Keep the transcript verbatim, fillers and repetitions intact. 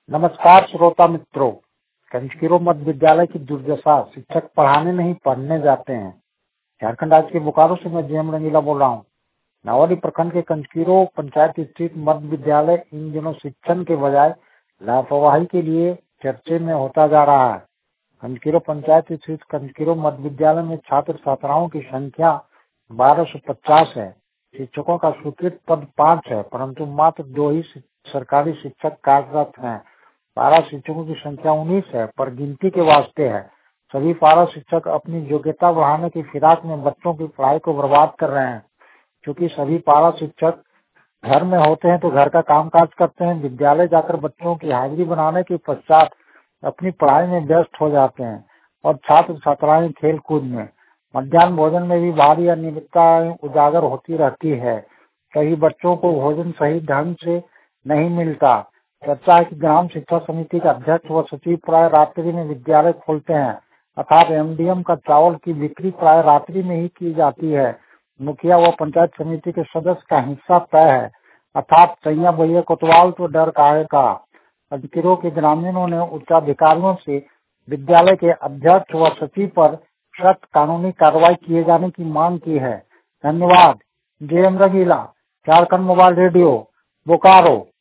नमस्कार श्रोता मित्रों। कंचकीरो मध्य विद्यालय की दुर्दशा, शिक्षक पढ़ाने नहीं पढ़ने जाते हैं। झारखंड राज्य के बोकारो से मैं जेएम रंगीला बोल रहा हूँ। नावली प्रखंड के कंचकीरो पंचायत स्थित मध्य विद्यालय इन दिनों शिक्षण के बजाय लापरवाही के लिए चर्चे में होता जा रहा है। कंचकीरो पंचायत स्थित कंचकीरो मध्य विद्यालय में छात्र छात्राओं की संख्या बारह सौ पचास है। शिक्षकों का स्वीकृत पद पाँच है, परंतु मात्र दो ही सरकारी शिक्षक कार्यरत हैं। पारा शिक्षकों की संख्या उन्नीस है, पर गिनती के वास्ते है। सभी पारा शिक्षक अपनी योग्यता बढ़ाने की फिराक में बच्चों की पढ़ाई को बर्बाद कर रहे हैं। क्योंकि सभी पारा शिक्षक घर में होते हैं तो घर का कामकाज करते हैं, विद्यालय जाकर बच्चों की हाजिरी बनाने के पश्चात अपनी पढ़ाई में व्यस्त हो जाते हैं और छात्र छात्राएं खेल कूद में। मध्याह्न भोजन में भी भारी अनियमितताएं उजागर होती रहती है। कई बच्चों को भोजन सही ढंग से नहीं मिलता। चर्चा है कि ग्राम शिक्षा समिति के अध्यक्ष व सचिव प्राय रात्रि में विद्यालय खोलते हैं, अर्थात एमडीएम का चावल की बिक्री प्राय रात्रि में ही की जाती है। मुखिया व पंचायत समिति के सदस्य का हिस्सा तय है, अर्थात सैया भैया कोतवाल तो डर काहे का। कंचकीरो के ग्रामीणों ने उच्चाधिकारियों से विद्यालय के अध्यक्ष व सचिव पर सख्त कानूनी कार्रवाई किए जाने की मांग की है। धन्यवाद। J M Rangeela, Jharkhand mobile radio, Bokaro.